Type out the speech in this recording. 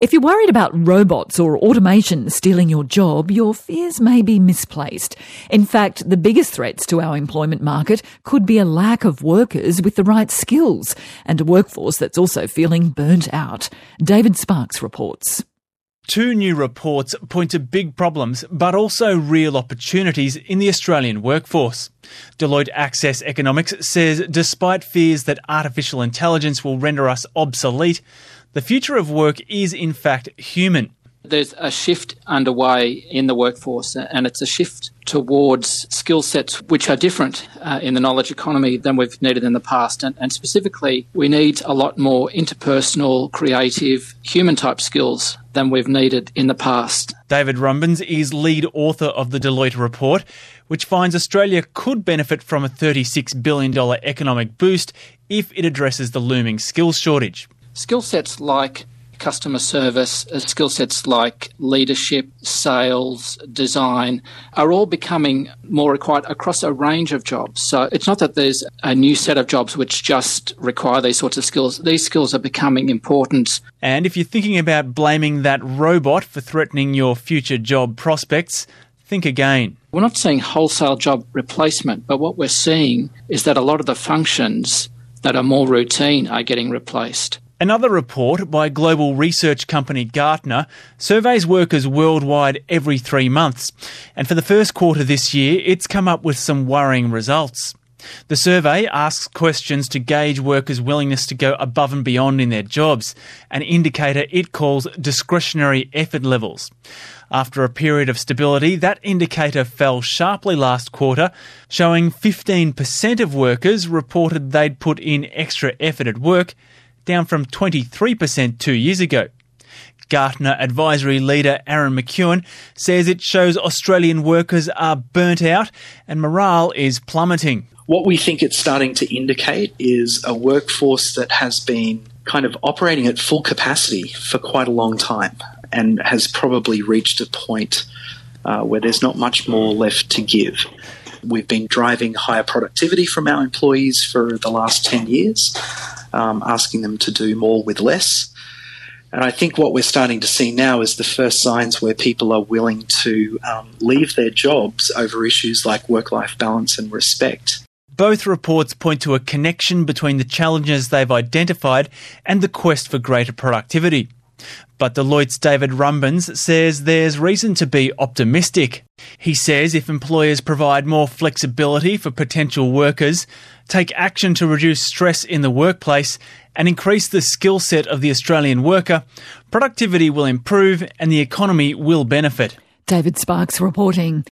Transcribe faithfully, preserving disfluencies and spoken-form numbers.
If you're worried about robots or automation stealing your job, your fears may be misplaced. In fact, the biggest threats to our employment market could be a lack of workers with the right skills and a workforce that's also feeling burnt out. David Sparks reports. Two new reports point to big problems, but also real opportunities in the Australian workforce. Deloitte Access Economics says despite fears that artificial intelligence will render us obsolete, the future of work is in fact human. There's a shift underway in the workforce, and it's a shift towards skill sets which are different uh, in the knowledge economy than we've needed in the past. And, and specifically, we need a lot more interpersonal, creative, human-type skills than we've needed in the past. David Rumbens is lead author of the Deloitte report, which finds Australia could benefit from a thirty-six billion dollars economic boost if it addresses the looming skills shortage. Skill sets like customer service, uh, skill sets like leadership, sales, design are all becoming more required across a range of jobs. So it's not that there's a new set of jobs which just require these sorts of skills. These skills are becoming important. And if you're thinking about blaming that robot for threatening your future job prospects, think again. We're not seeing wholesale job replacement, but what we're seeing is that a lot of the functions that are more routine are getting replaced. Another report by global research company Gartner surveys workers worldwide every three months. And for the first quarter this year, it's come up with some worrying results. The survey asks questions to gauge workers' willingness to go above and beyond in their jobs, an indicator it calls discretionary effort levels. After a period of stability, that indicator fell sharply last quarter, showing fifteen percent of workers reported they'd put in extra effort at work, down from twenty-three percent two years ago. Gartner advisory leader Aaron McEwen says it shows Australian workers are burnt out and morale is plummeting. What we think it's starting to indicate is a workforce that has been kind of operating at full capacity for quite a long time and has probably reached a point uh, where there's not much more left to give. We've been driving higher productivity from our employees for the last ten years, um, asking them to do more with less. And I think what we're starting to see now is the first signs where people are willing to um, leave their jobs over issues like work-life balance and respect. Both reports point to a connection between the challenges they've identified and the quest for greater productivity. But Deloitte's David Rumbens says there's reason to be optimistic. He says if employers provide more flexibility for potential workers, take action to reduce stress in the workplace and increase the skill set of the Australian worker, productivity will improve and the economy will benefit. David Sparks reporting.